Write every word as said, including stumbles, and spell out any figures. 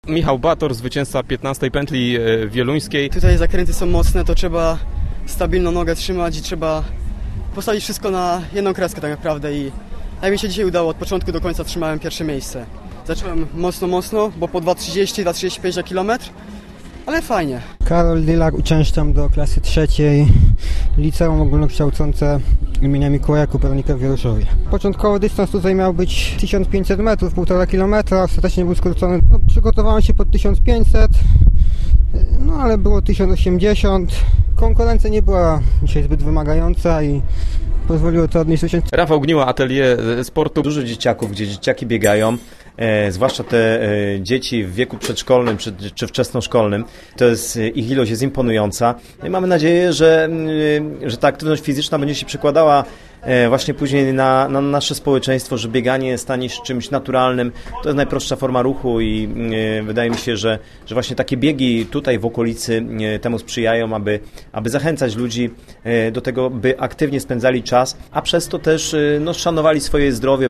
Michał Bator, zwycięzca piętnastej pętli wieluńskiej. Tutaj zakręty są mocne, to trzeba stabilną nogę trzymać i trzeba postawić wszystko na jedną kreskę tak naprawdę i jak mi się dzisiaj udało, od początku do końca trzymałem pierwsze miejsce. Zacząłem mocno, mocno, bo po dwa trzydzieści, dwa trzydzieści pięć na kilometr, ale fajnie. Karol Dylak, uczęszczam do klasy trzeciej, liceum ogólnokształcące imienia Mikołaja Kopernika w Wieruszowie. Początkowy dystans tutaj miał być tysiąc pięćset metrów, półtora kilometra, ostatecznie był skrócony. No, przygotowałem się pod tysiąc pięćset, no ale było tysiąc osiemdziesiąt. Konkurencja nie była dzisiaj zbyt wymagająca i pozwoliło to odnieść zwycięstwo. Rafał Gniła, Atelier Sportu. Dużo dzieciaków, gdzie dzieciaki biegają, e, zwłaszcza te e, dzieci w wieku przedszkolnym czy, czy wczesnoszkolnym. To jest, ich ilość jest imponująca. No i mamy nadzieję, że, e, że ta aktywność fizyczna będzie się przekładała e, właśnie później na, na nasze społeczeństwo, że bieganie stanie się czymś naturalnym. To jest najprostsza forma ruchu i e, wydaje mi się, że, że właśnie takie biegi tutaj w okolicy e, temu sprzyjają, aby, aby zachęcać ludzi e, do tego, by aktywnie spędzali czas, a przez to też no, szanowali swoje zdrowie.